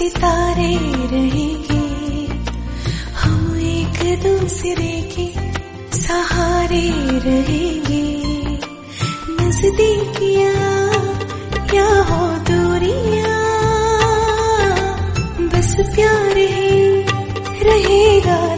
सितारे रहेंगे, हम एक दूसरे के सहारे रहेंगे। नजदीकियां या हो दूरियां, बस प्यार ही रहेगा।